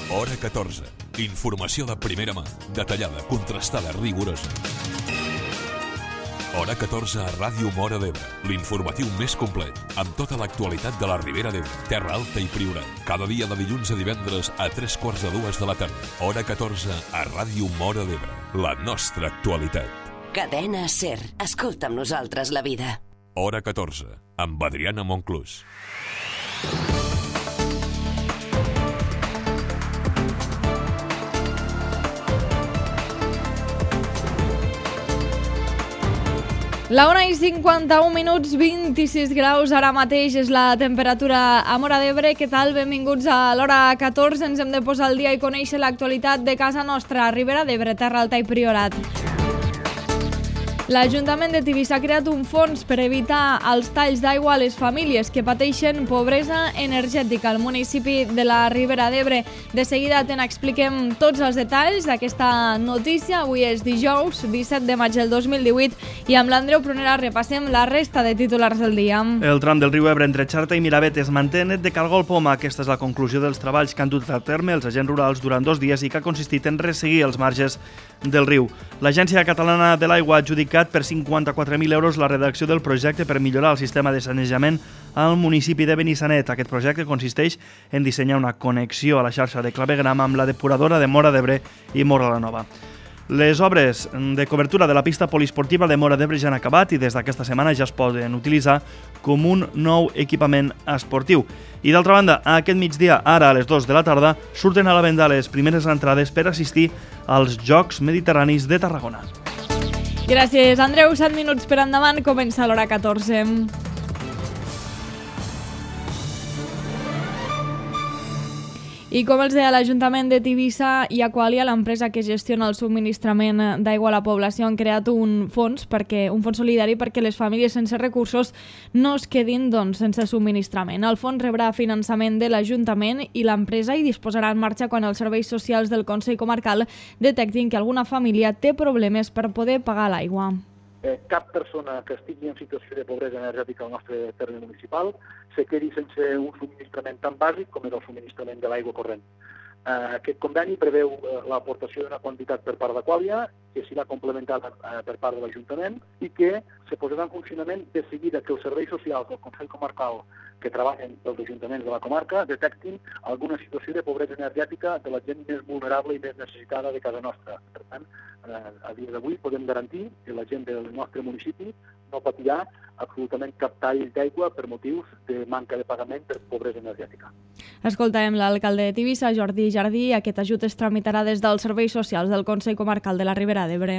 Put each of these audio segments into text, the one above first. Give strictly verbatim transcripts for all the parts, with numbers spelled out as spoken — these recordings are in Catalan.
Hora catorze. Informació de primera mà, detallada, contrastada, rigorosa. Hora catorze a Ràdio Móra d'Ebre, l'informatiu més complet, amb tota l'actualitat de la Ribera d'Ebre, Terra Alta i Priorat. Cada dia de dilluns a divendres a tres quarts de dues de la tarda. Hora catorze a Ràdio Móra d'Ebre, la nostra actualitat. Cadena SER. Escolta amb nosaltres la vida. Hora catorze, amb Adriana Monclús. La una i cinquanta-un minuts, vint-i-sis graus, ara mateix és la temperatura a Móra d'Ebre. Què tal? Benvinguts a l'hora catorze. Ens hem de posar al dia i conèixer l'actualitat de casa nostra, Ribera d'Ebre, Terra Alta i Priorat. L'Ajuntament de Tivissa ha creat un fons per evitar els talls d'aigua a les famílies que pateixen pobresa energètica al municipi de la Ribera d'Ebre. De seguida te n'expliquem tots els detalls d'aquesta notícia. Avui és dijous, disset de maig del dos mil divuit, i amb l'Andreu Prunera repassem la resta de titulars del dia. El tram del riu Ebre entre Xarta i Miravet es manté net de cargol poma. Aquesta és la conclusió dels treballs que han dut a terme els agents rurals durant dos dies i que ha consistit en resseguir els marges del riu. L'Agència Catalana de l'Aigua ha adjudicat per cinquanta-quatre mil euros la redacció del projecte per millorar el sistema de sanejament al municipi de Benissanet. Aquest projecte consisteix en dissenyar una connexió a la xarxa de clavegram amb la depuradora de Móra d'Ebre i Móra la Nova. Les obres de cobertura de la pista poliesportiva de Móra d'Ebre ja han acabat i des d'aquesta setmana ja es poden utilitzar com un nou equipament esportiu. I d'altra banda, aquest migdia, ara a les dues de la tarda, surten a la venda les primeres entrades per assistir als Jocs Mediterranis de Tarragona. Gràcies, Andreu. set minuts per endavant, comença l'hora catorze. I com els deia, l'Ajuntament de Tivissa i Aqualia, l'empresa que gestiona el subministrament d'aigua a la població, han creat un fons, perquè, un fons solidari perquè les famílies sense recursos no es quedin doncs, sense subministrament. El fons rebrà finançament de l'Ajuntament i l'empresa hi disposarà en marxa quan els serveis socials del Consell Comarcal detectin que alguna família té problemes per poder pagar l'aigua. Eh, cap persona que estigui en situació de pobresa energètica al nostre terme municipal se quedi sense un subministrament tan bàsic com és el subministrament de l'aigua corrent. Eh, aquest conveni preveu eh, l'aportació d'una quantitat per part d'Aqualia, que serà complementada eh, per part de l'Ajuntament i que se posarà en funcionament de seguida que els serveis socials del Consell Comarcal que treballen pels ajuntaments de la comarca detectin alguna situació de pobresa energètica de la gent més vulnerable i més necessitada de casa nostra. Per tant, eh, a dia d'avui podem garantir que la gent del nostre municipi no patirà absolutament cap tall d'aigua per motius de manca de pagament per pobresa energètica. Escoltàvem l'alcalde de Tivissa, Jordi Jardí. Aquest ajut es tramitarà des dels serveis socials del Consell Comarcal de la Ribera d'Ebre.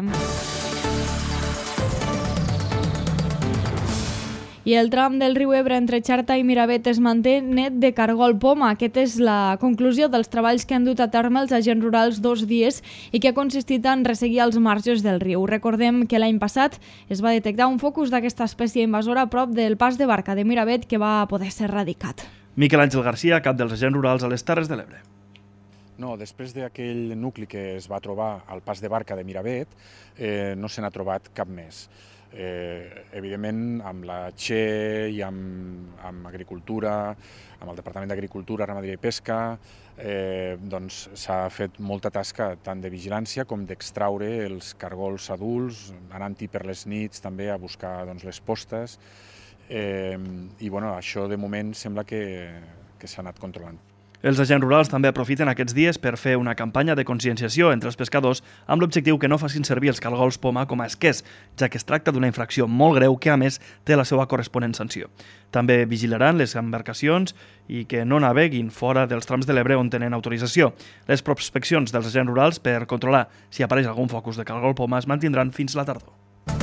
I el tram del riu Ebre entre Xarta i Miravet es manté net de cargol poma. Aquesta és la conclusió dels treballs que han dut a terme els agents rurals dos dies i que ha consistit en resseguir els marges del riu. Recordem que l'any passat es va detectar un focus d'aquesta espècie invasora a prop del pas de barca de Miravet que va poder ser erradicat. Miquel Àngel Garcia, cap dels agents rurals a les Terres de l'Ebre. No, després d'aquell nucli que es va trobar al pas de barca de Miravet, eh, no se n'ha trobat cap més. Eh, evidentment, amb la Che i amb, amb Agricultura, amb el Departament d'Agricultura, Ramaderia i Pesca, eh, doncs s'ha fet molta tasca tant de vigilància com d'extraure els cargols adults, anant-hi per les nits també a buscar doncs, les postes, eh, i bueno, això de moment sembla que, que s'ha anat controlant. Els agents rurals també aprofiten aquests dies per fer una campanya de conscienciació entre els pescadors amb l'objectiu que no facin servir els cargols poma com a esquers, ja que es tracta d'una infracció molt greu que, a més, té la seva corresponent sanció. També vigilaran les embarcacions i que no naveguin fora dels trams de l'Ebre on tenen autorització. Les prospeccions dels agents rurals per controlar si apareix algun focus de cargol poma es mantindran fins la tardor.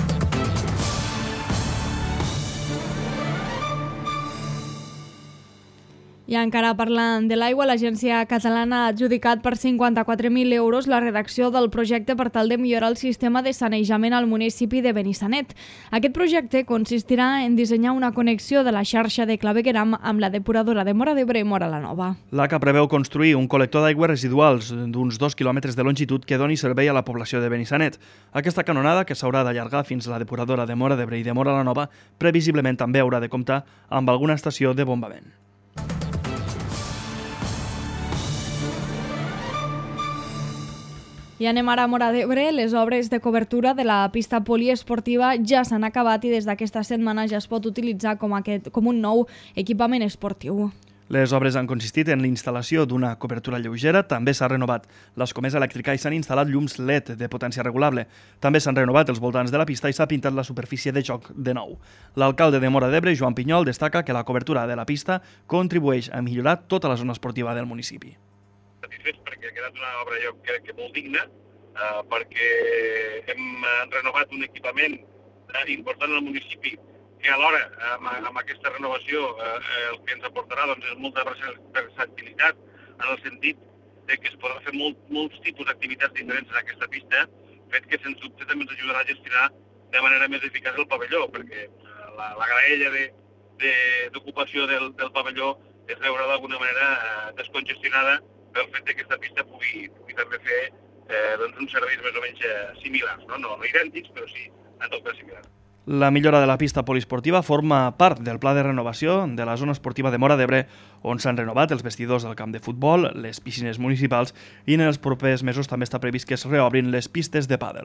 I encara parlant de l'aigua, l'Agència Catalana ha adjudicat per cinquanta-quatre mil euros la redacció del projecte per tal de millorar el sistema de sanejament al municipi de Benissanet. Aquest projecte consistirà en dissenyar una connexió de la xarxa de clavegueram amb la depuradora de Móra d'Ebre i Móra la Nova. L'A C A preveu construir un col·lector d'aigües residuals d'uns dos quilòmetres de longitud que doni servei a la població de Benissanet. Aquesta canonada, que s'haurà d'allargar fins a la depuradora de Móra d'Ebre i de Móra la Nova, previsiblement també haurà de comptar amb alguna estació de bombament. I anem ara a Móra d'Ebre. Les obres de cobertura de la pista poliesportiva ja s'han acabat i des d'aquesta setmana ja es pot utilitzar com, aquest, com un nou equipament esportiu. Les obres han consistit en l'instal·lació d'una cobertura lleugera, també s'ha renovat l'escomesa elèctrica i s'han instal·lat llums L E D de potència regulable. També s'han renovat els voltants de la pista i s'ha pintat la superfície de joc de nou. L'alcalde de Móra d'Ebre, Joan Pinyol, destaca que la cobertura de la pista contribueix a millorar tota la zona esportiva del municipi. Satisfets perquè ha quedat una obra, jo crec que molt digna, eh, perquè hem renovat un equipament important al municipi que alhora, amb, amb aquesta renovació, eh, el que ens aportarà doncs, és molta versatilitat en el sentit de que es podrà fer molt, molts tipus d'activitats diferents en aquesta pista, fet que sens dubte també ens ajudarà a gestionar de manera més eficaç el pavelló, perquè la, la graella d'ocupació de, del, del pavelló es veurà d'alguna manera eh, descongestionada pel fet que aquesta pista pugui, pugui també fer eh, doncs, uns serveis més o menys similars, no? No, no idèntics, però sí en tot cas similars. La millora de la pista poliesportiva forma part del pla de renovació de la zona esportiva de Móra d'Ebre, on s'han renovat els vestidors del camp de futbol, les piscines municipals i en els propers mesos també està previst que es reobrin les pistes de pàdel.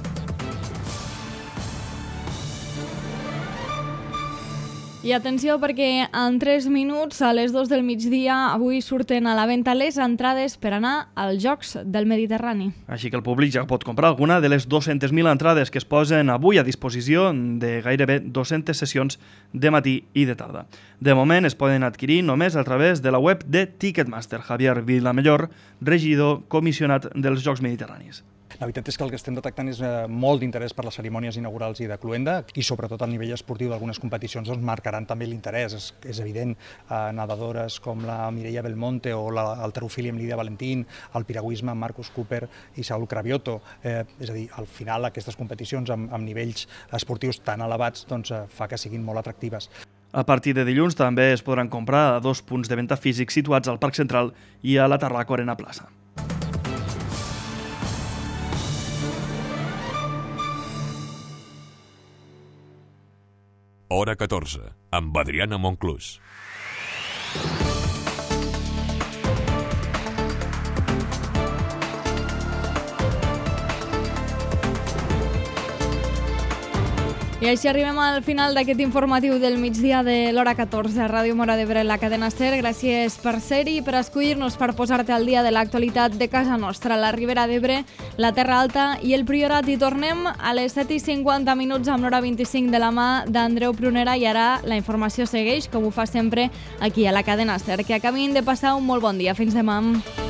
I atenció perquè en tres minuts, a les dos del migdia, avui surten a la venda les entrades per anar als Jocs del Mediterrani. Així que el públic ja pot comprar alguna de les dues-centes mil entrades que es posen avui a disposició de gairebé dues-centes sessions de matí i de tarda. De moment es poden adquirir només a través de la web de Ticketmaster. Javier Vilamellor, regidor comissionat dels Jocs Mediterranis. La veritat és que el que estem detectant és eh, molt d'interès per les cerimònies inaugurals i de cluenda i sobretot al nivell esportiu d'algunes competicions doncs, marcaran també l'interès. És, és evident, eh, nedadores com la Mireia Belmonte o l'halterofília amb Lídia Valentín, el piragüisme amb Marcus Cooper i Saúl Cravioto. Eh, és a dir, al final aquestes competicions amb, amb nivells esportius tan elevats doncs, eh, fa que siguin molt atractives. A partir de dilluns també es podran comprar a dos punts de venda físics situats al Parc Central i a la Tarraco Arena Plaça. Hora catorze, amb Adriana Monclús. I així arribem al final d'aquest informatiu del migdia de l'hora catorze a Ràdio Móra d'Ebre, la cadena SER. Gràcies per ser-hi, per escollir-nos, per posar-te al dia de l'actualitat de casa nostra, la Ribera d'Ebre, la Terra Alta i el Priorat. I tornem a les set i cinquanta minuts amb l'hora vint-i-cinc de la mà d'Andreu Prunera i ara la informació segueix, com ho fa sempre, aquí a la cadena SER. Que acabin de passar un molt bon dia. Fins demà.